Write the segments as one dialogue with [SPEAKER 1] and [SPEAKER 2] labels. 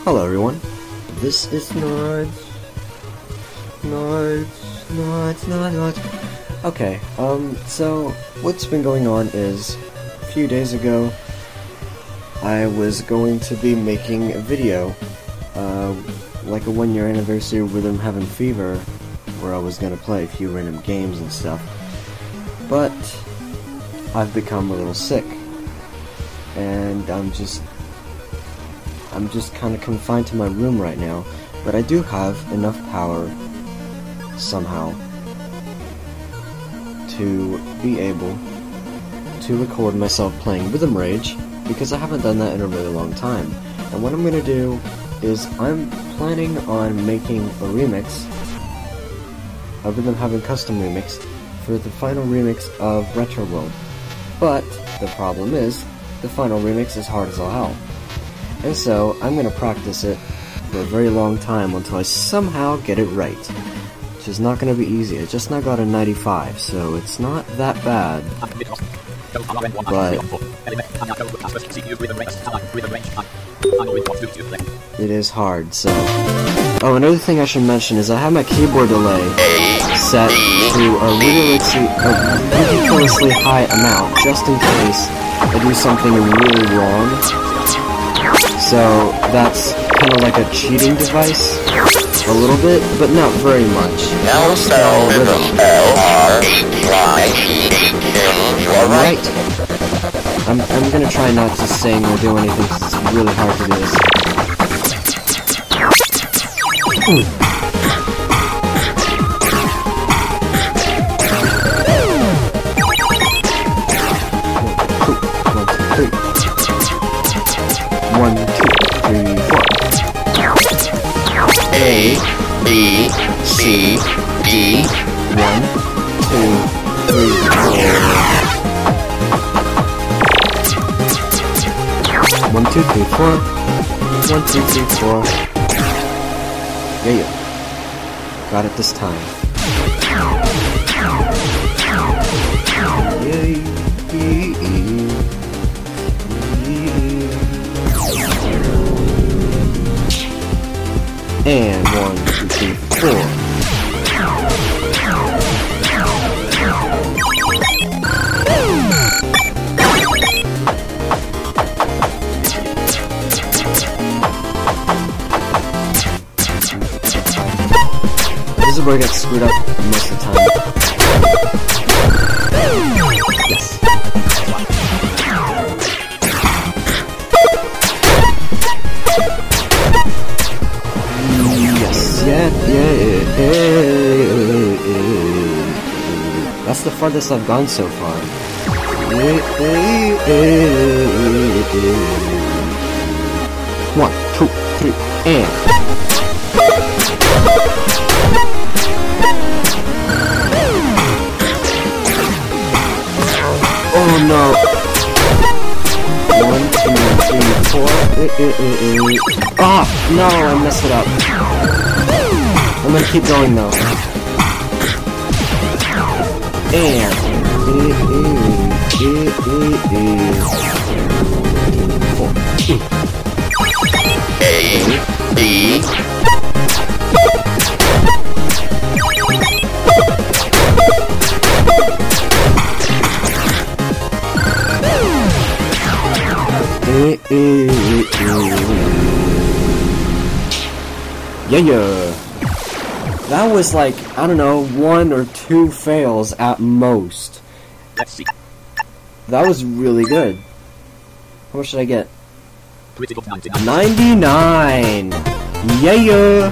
[SPEAKER 1] Hello everyone, this is Nards. Okay, so what's been going on is, a few days ago, I was going to be making a video, like a 1-year anniversary with them having fever, where I was gonna play a few random games and stuff, but I've become a little sick, and I'm just kind of confined to my room right now, but I do have enough power, somehow, to be able to record myself playing Rhythm Rage, because I haven't done that in a really long time. And what I'm going to do is I'm planning on making a remix, a Rhythm Heaven custom remix, for the final remix of Retro World. But the problem is, the final remix is hard as all hell. And so, I'm going to practice it for a very long time until I somehow get it right. Which is not going to be easy. I just now got a 95, so it's not that bad. But it is hard, so... Oh, another thing I should mention is I have my keyboard delay set to a ridiculously high amount, just in case I do something really wrong. So that's kind of like a cheating device, a little bit, but not very much. Alright. I'm gonna try not to sing or do anything because it's really hard to do this. One, two, three, four. A, B, C, D. 1, 2, 3, 4. 1, 2, 3, 4. 1, 2, 3, 4. Yeah. Got it this time. And 1, 2, 3, 4. This is where I get screwed up most of the time. Yes. Yeah. That's the farthest I've gone so far. 1, 2, 3, and... Oh no! 1, 2, 3, 4. Ah! No, I messed it up. I'm gonna keep going though. And... 4. A, B... Yeah. That was like, I don't know, 1 or 2 fails at most.
[SPEAKER 2] Let's see.
[SPEAKER 1] That was really good. How much did I get?
[SPEAKER 2] Critical 99.
[SPEAKER 1] 99! Yeah!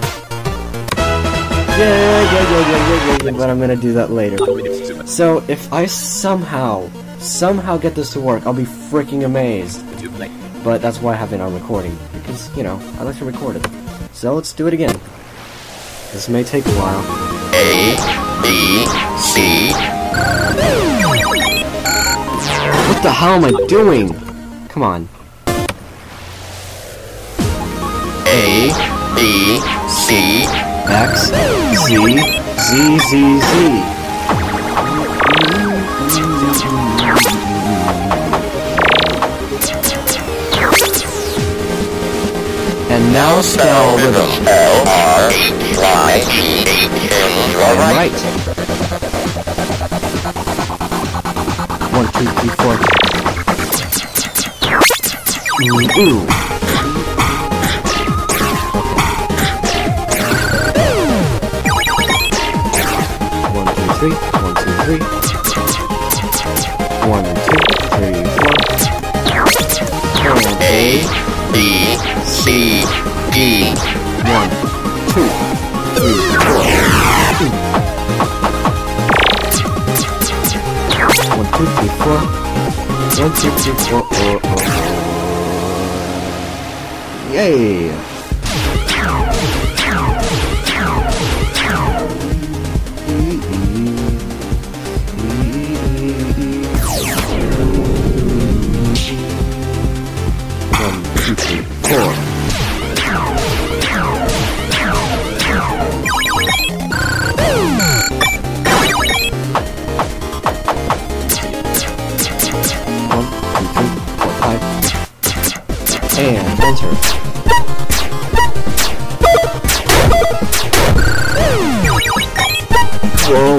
[SPEAKER 1] But I'm gonna do that later. So, if I somehow get this to work, I'll be freaking amazed. But that's why I have it on recording, because, you know, I like to record it. So let's do it again. This may take a while.
[SPEAKER 2] A, B, C.
[SPEAKER 1] What the hell am I doing? Come on.
[SPEAKER 2] A, B, C.
[SPEAKER 1] X, Z, Z, Z, Z. And now spell rhythm.
[SPEAKER 2] L-R-Y-T-H-M.
[SPEAKER 1] And right. 1, 2, 3, 4. Ooh. One, two, three. 1, 2, 3, 4.
[SPEAKER 2] A, B, C, D.
[SPEAKER 1] 1, 2, 3, 4. 1, 2, 3, 4. 1, 2, 3, 4. Yay! And enter. Whoa.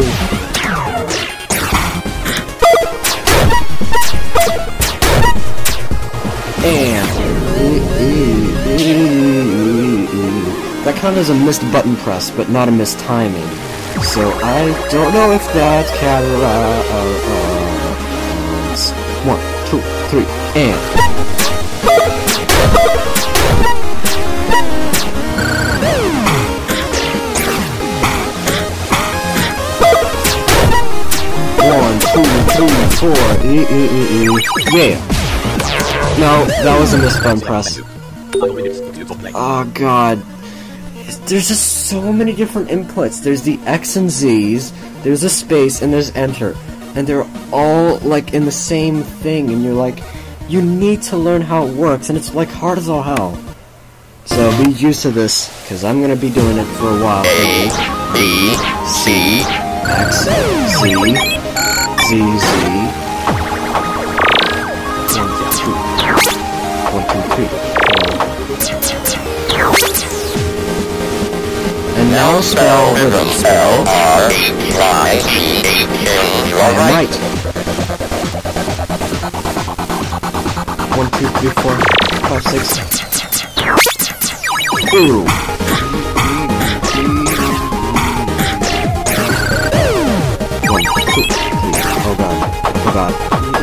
[SPEAKER 1] And that counted as a missed button press, but not a missed timing. So I don't know if that counts. 1, 2, 3, and. Yeah. No, that was a missed button press. Oh god. There's just so many different inputs. There's the X and Z's, there's a space, and there's enter. And they're all like in the same thing, and you're like, you need to learn how it works, and it's like hard as all hell. So be used to this, because I'm gonna be doing it for a while.
[SPEAKER 2] A, B, C,
[SPEAKER 1] X, C, Z, Z. 1, 2, 3, 4. And now spell rhythm.
[SPEAKER 2] L-R-Y-T-H-M. You are right.
[SPEAKER 1] 1, 2, 3, 4, 5, 6. Ooh. 1, 2, 3. Oh god. Oh god.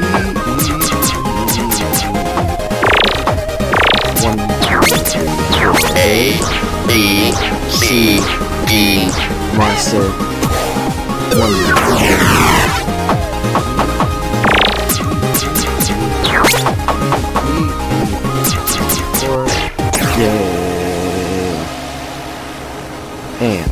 [SPEAKER 1] 1, 2, 3, 4.
[SPEAKER 2] A, B, C, D.
[SPEAKER 1] Monster. 1, 2, 4. Yeah. And.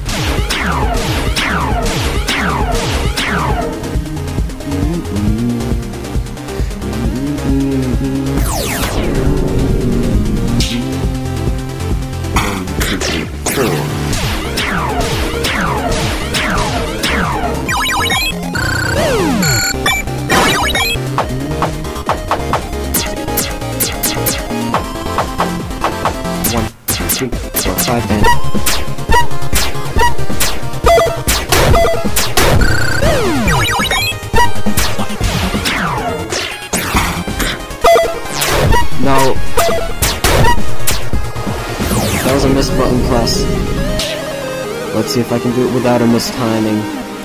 [SPEAKER 1] Now, that was a missed button press. Let's see if I can do it without a mistiming.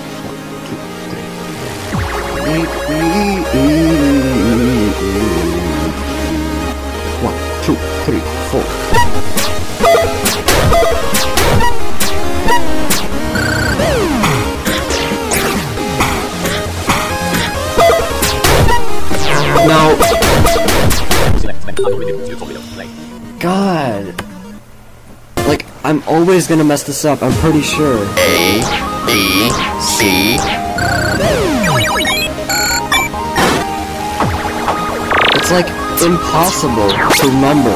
[SPEAKER 1] 1, 2, 3, 4. Now, God, like, I'm always gonna mess this up, I'm pretty sure.
[SPEAKER 2] A, B, C.
[SPEAKER 1] It's like impossible to remember.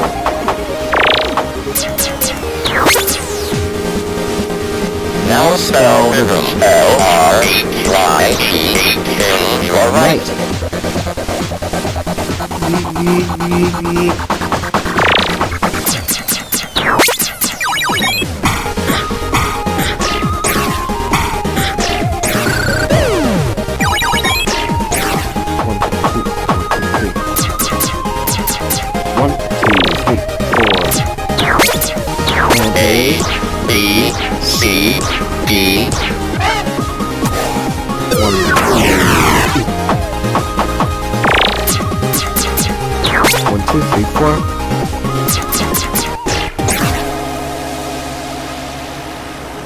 [SPEAKER 2] Now spell rhythm. L-R-Y-T-H-M. You are right.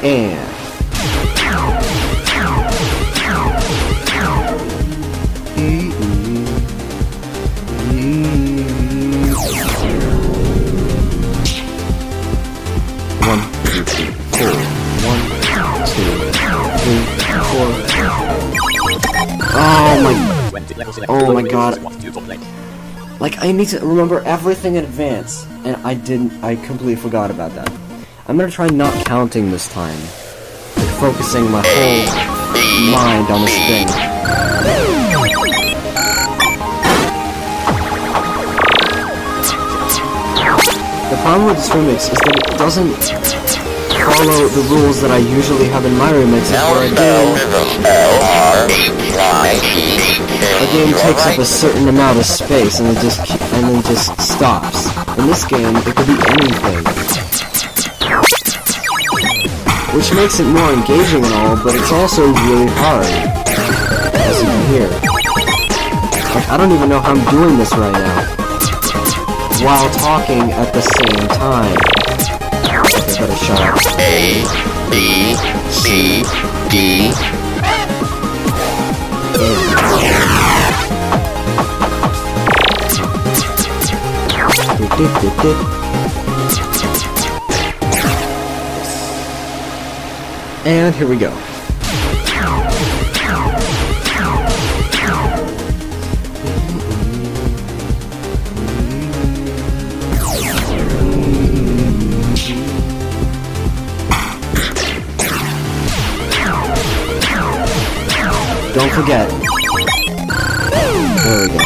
[SPEAKER 1] And one, two, three, four. 1, 2, 3, 4. Oh my god. Like, I need to remember everything in advance, and I completely forgot about that. I'm gonna try not counting this time. Like, focusing my whole mind on this thing. The problem with this remix is that it doesn't follow the rules that I usually have in my remixes, where a game takes up a certain amount of space and then just stops. In this game, it could be anything, which makes it more engaging and all, but it's also really hard, as you can hear. Like, I don't even know how I'm doing this right now, while talking at the same time. Okay, better shut up.
[SPEAKER 2] A, B, C, D.
[SPEAKER 1] And here we go. Don't forget. There we go.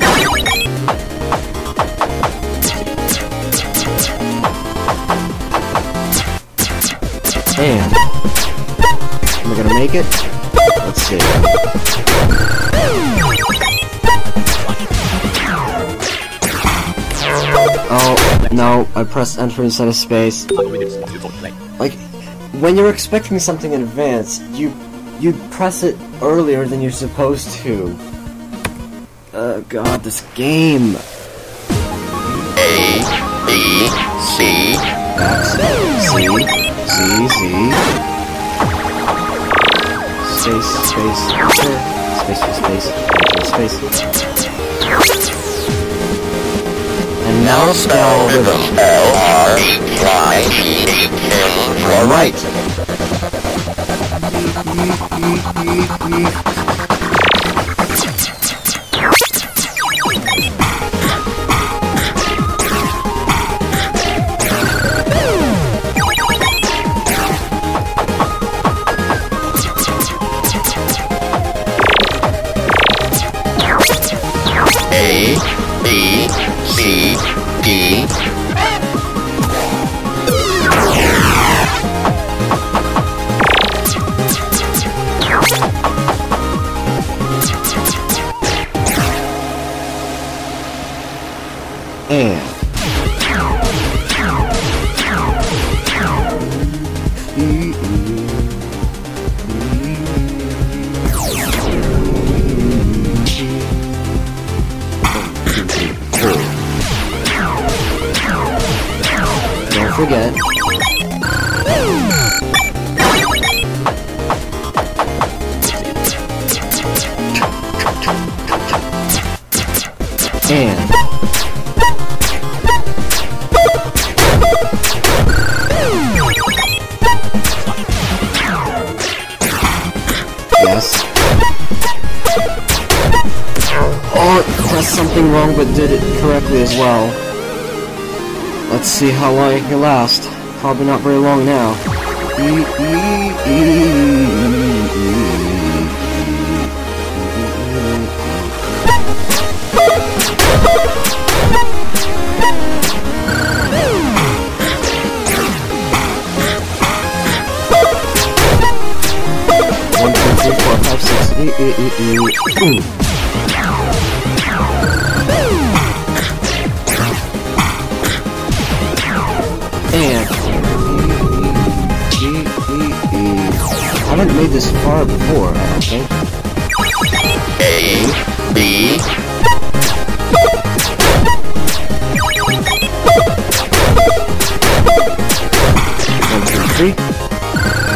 [SPEAKER 1] And am I gonna make it? Let's see. Oh no! I pressed enter instead of space. Like, when you're expecting something in advance, you press it earlier than you're supposed to. God, this game.
[SPEAKER 2] A, B, C,
[SPEAKER 1] X, C, Z, Z. Space, space, space. And now spell rhythm.
[SPEAKER 2] L-R-Y-T-H-M for right. A, B, C, D.
[SPEAKER 1] And don't forget. And yes. Oh, it pressed something wrong but did it correctly as well. Let's see how long it can last. Probably not very long now. One, two, three, four, five, six. And I haven't made this far before, I don't think.
[SPEAKER 2] A, B.
[SPEAKER 1] 1, 2, 3.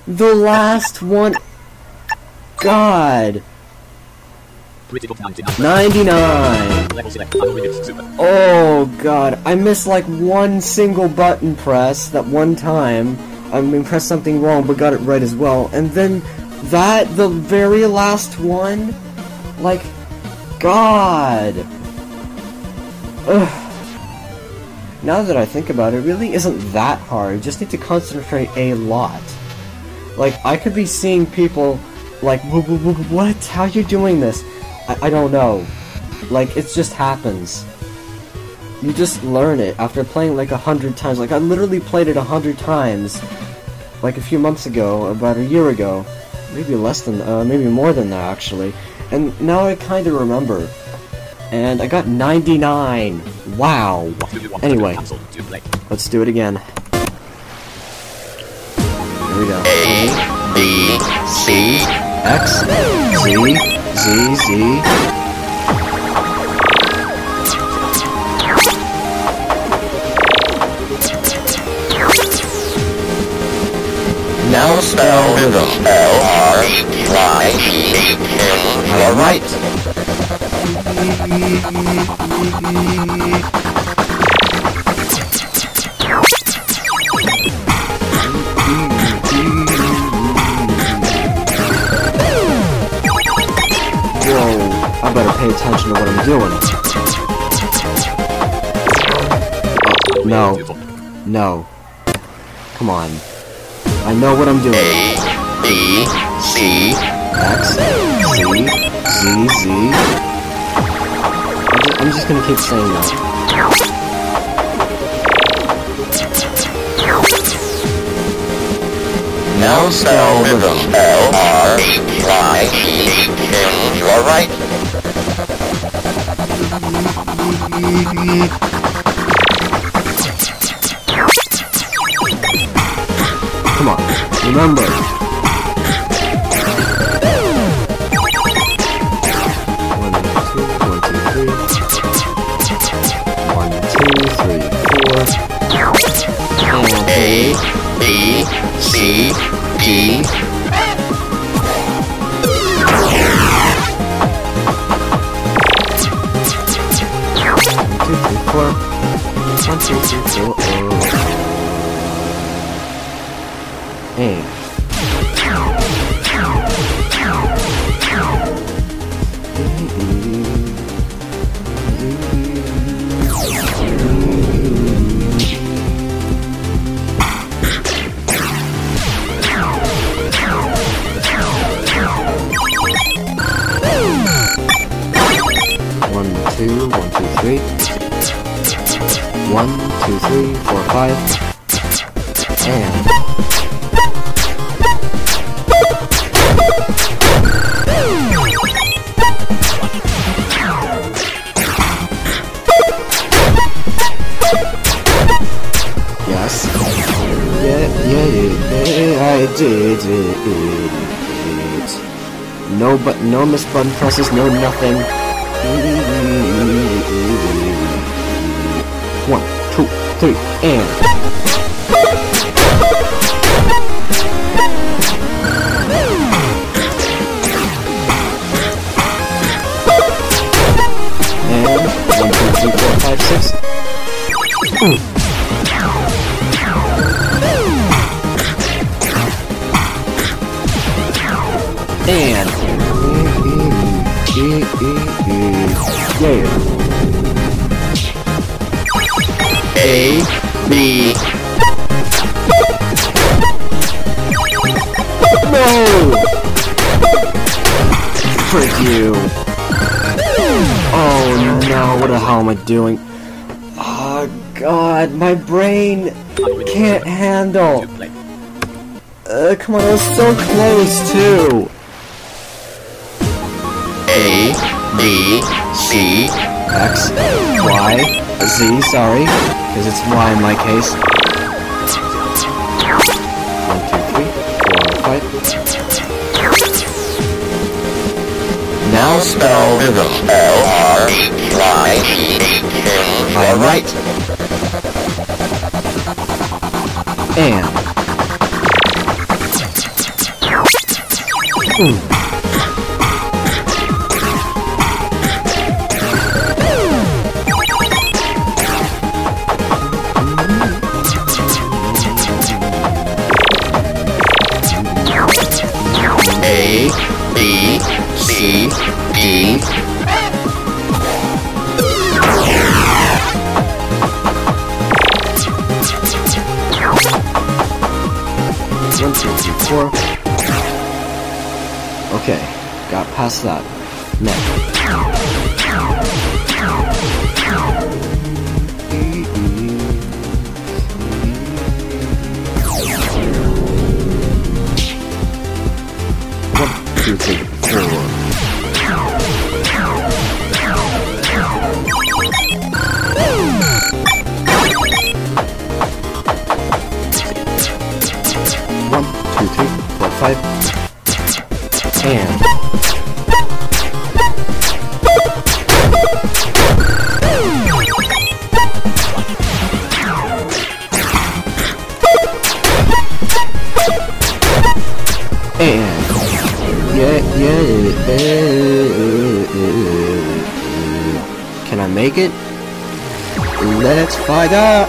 [SPEAKER 1] The last one. God. 99. Oh god, I missed like one single button press that one time. I mean, pressed something wrong, but got it right as well. And then the very last one, like, God. Ugh. Now that I think about it, it really isn't that hard. You just need to concentrate a lot. Like, I could be seeing people like, what? How are you doing this? I don't know. Like, it just happens. You just learn it after playing like 100 times. Like, I literally played it 100 times. Like, a few months ago, about a year ago. Maybe less than, maybe more than that, actually. And now I kind of remember. And I got 99. Wow. Anyway, let's do it again. Here we go.
[SPEAKER 2] A, B, C,
[SPEAKER 1] X, Z, Z, Z.
[SPEAKER 2] now spell rhythm. L-R-Y-T-H-M. You're right.
[SPEAKER 1] Whoa, I better pay attention to what I'm doing. No. No. Come on. I know what I'm doing.
[SPEAKER 2] A, B, C,
[SPEAKER 1] X, Z, Z, Z. I'm just gonna keep saying that.
[SPEAKER 2] now spell rhythm. L-R-Y-T-H-M. You're right.
[SPEAKER 1] Come on, remember. One, two, three, four.
[SPEAKER 2] A, B, C, D.
[SPEAKER 1] 1, 2, 3, 4. And one, two, three. 1, 2, 3, 4, 5. And yes. Yeah, I did it. No miss button presses, no nothing. 1, 2, 3, and and 1, 2, 3, 4, 5, 6. And yeah.
[SPEAKER 2] A, B.
[SPEAKER 1] No! Frick you. Oh no, what the hell am I doing? Oh god, my brain can't handle. Come on, I was so close too.
[SPEAKER 2] A, B, C,
[SPEAKER 1] X, Y, Z, sorry, because it's Y in my case. 1, 2, 3, 4, 5.
[SPEAKER 2] now spell rhythm. L-R-Y-T-H-M. You're right.
[SPEAKER 1] And
[SPEAKER 2] A, B, C, D.
[SPEAKER 1] One, two, three, four. Okay, got past that. Next. One, two, three, four. One, two, three, four, five. And can I make it? Let's find out.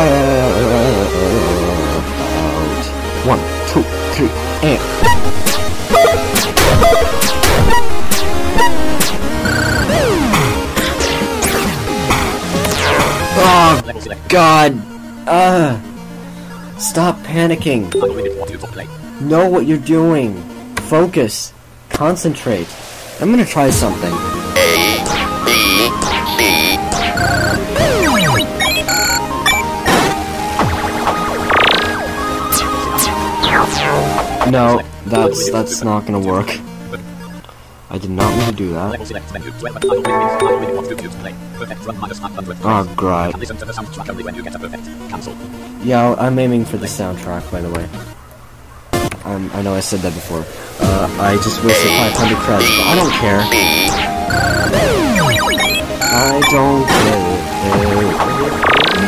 [SPEAKER 1] One, two, three, and oh God! Stop panicking. Know what you're doing. Focus. Concentrate. I'm gonna try something.
[SPEAKER 2] A, B, C.
[SPEAKER 1] No, that's not gonna work. I did not mean to do that. Oh, God. Yeah, I'm aiming for the soundtrack, by the way. I know I said that before. I just wasted 500 credits, but I don't care. I don't care.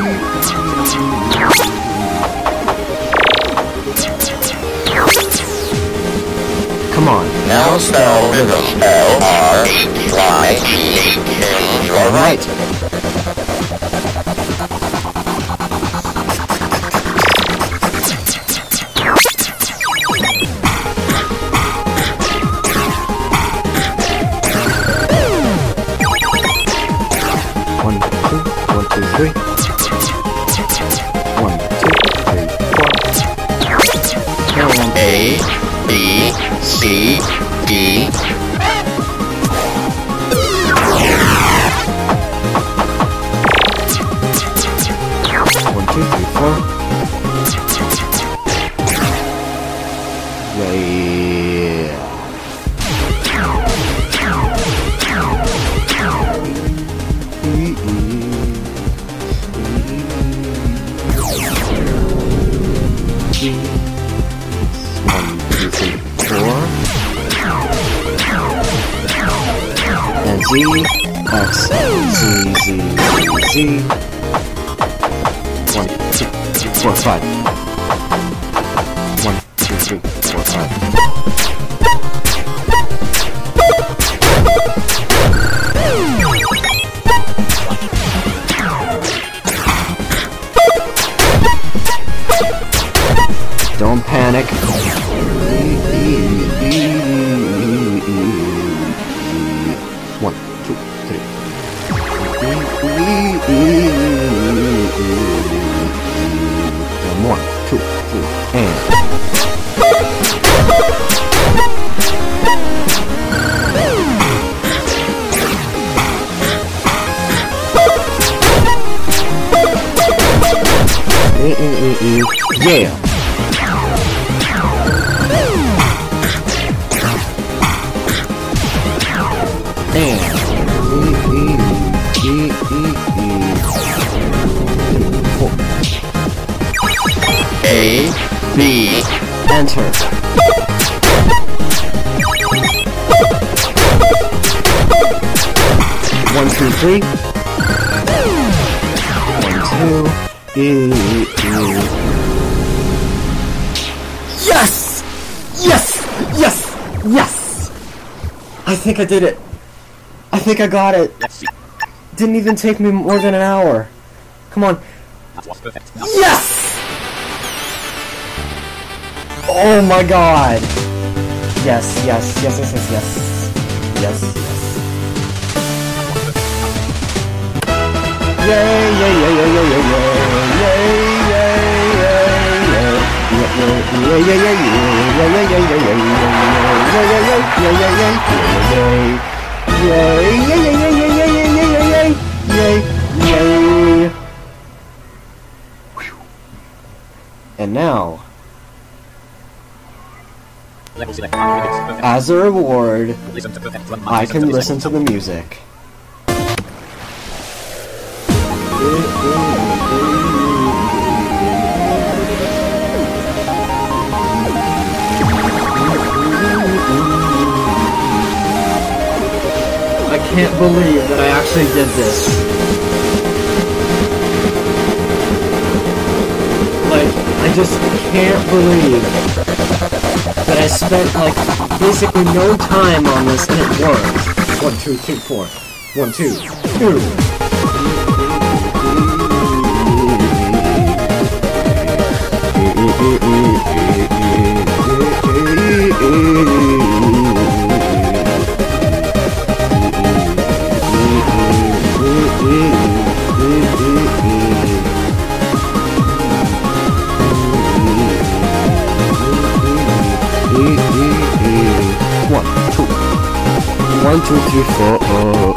[SPEAKER 1] Come on.
[SPEAKER 2] Now spell rhythm. L-R-H-Y-T-H. You're right.
[SPEAKER 1] One, two, three. 1, 2, 3, 4.
[SPEAKER 2] A, B, C, D.
[SPEAKER 1] 1, 2, 3, 4. Yeah. And Z, X, Z, Z, Z, Z. 1, 2, 3, 4, 5. 1, 2, 3, 4, 5. Don't panic. 1, 2, 3. And 1, 2, 3, and. Yeah.
[SPEAKER 2] A, B.
[SPEAKER 1] Enter. One, two, three. 1, 2. Yes! Yes! Yes! Yes! I think I did it. I think I got it.
[SPEAKER 3] Let's see.
[SPEAKER 1] Didn't even take me more than an hour. Come on.
[SPEAKER 3] That was perfect.
[SPEAKER 1] Yes! Oh my god. Yes, yes, yes, yes, yes, yes. Yes, yes. Yay, yay, yay, yay, yay, yay, yay, yay, yay, yay, yay. And now,
[SPEAKER 3] Level select 5 minutes. Perfect.
[SPEAKER 1] as a reward,
[SPEAKER 3] Listen to perfect drum.
[SPEAKER 1] I can listen to the music. I can't believe that I actually did this. Like, I just can't believe that I spent, like, basically no time on this and it worked. 1, 2, 3, 4. 1, 2, 2. One, two, three, four.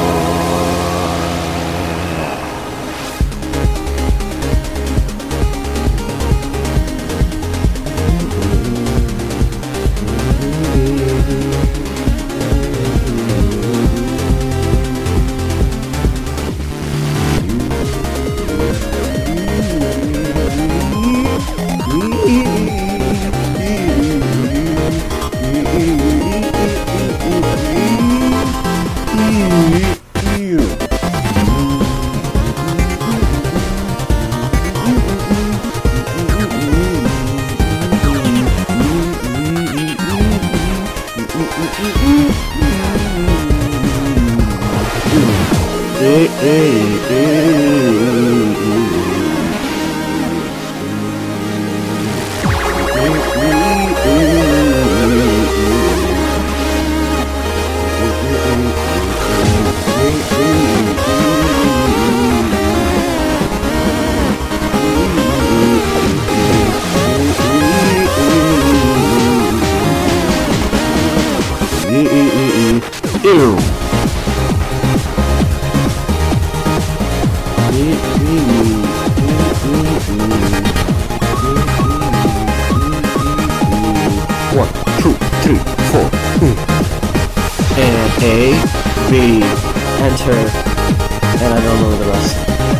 [SPEAKER 1] And A, B, enter, and I don't know the rest.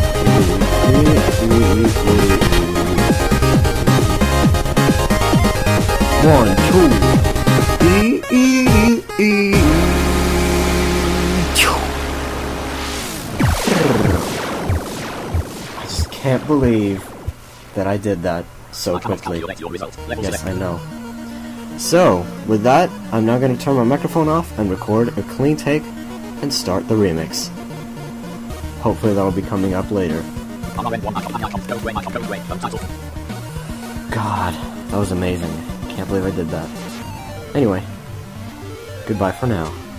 [SPEAKER 1] 1, 2, E. I just can't believe that I did that so quickly. Yes, I know. So, with that, I'm now going to turn my microphone off and record a clean take and start the remix. Hopefully that'll be coming up later. God, that was amazing. Can't believe I did that. Anyway, goodbye for now.